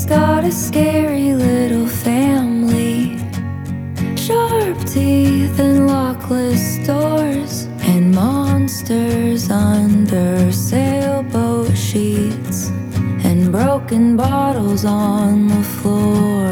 got a scary little family, sharp teeth and lockless doors, and monsters under sailboat sheets, and broken bottles on the floor.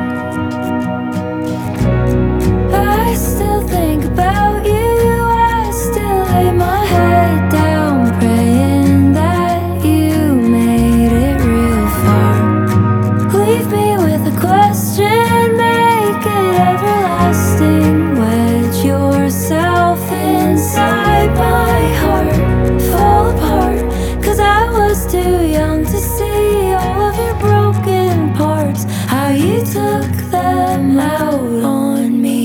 I still think about you, I still lay my head down praying that you made it real far. Leave me with a question, make it everlasting. Wedge yourself inside my heart, fall apart, 'cause I was too young to see all of your broken parts, how you took them out on me.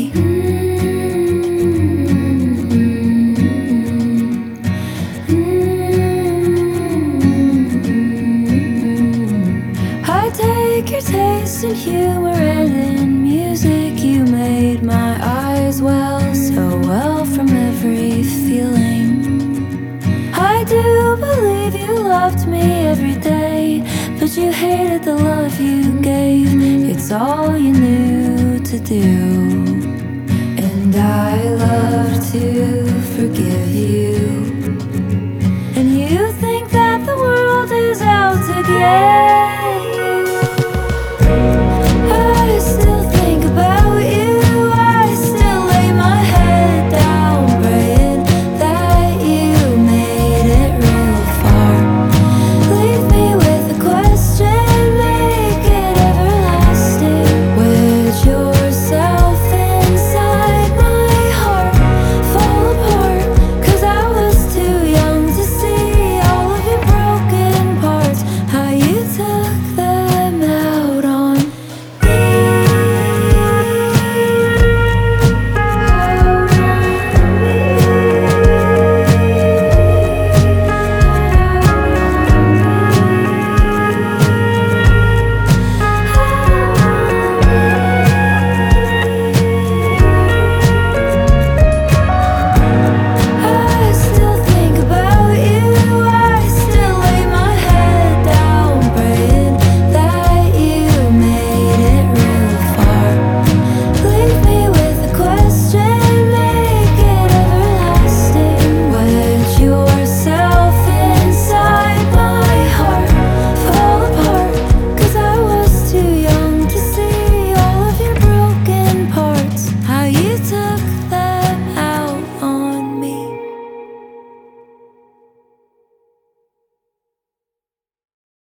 I take your taste in humor and in music. You made my eyes well, so well from every feeling. I do believe you loved me every day, but you hated the love you gave. It's all you knew to do. And I love to forgive you. And you think that the world is out to get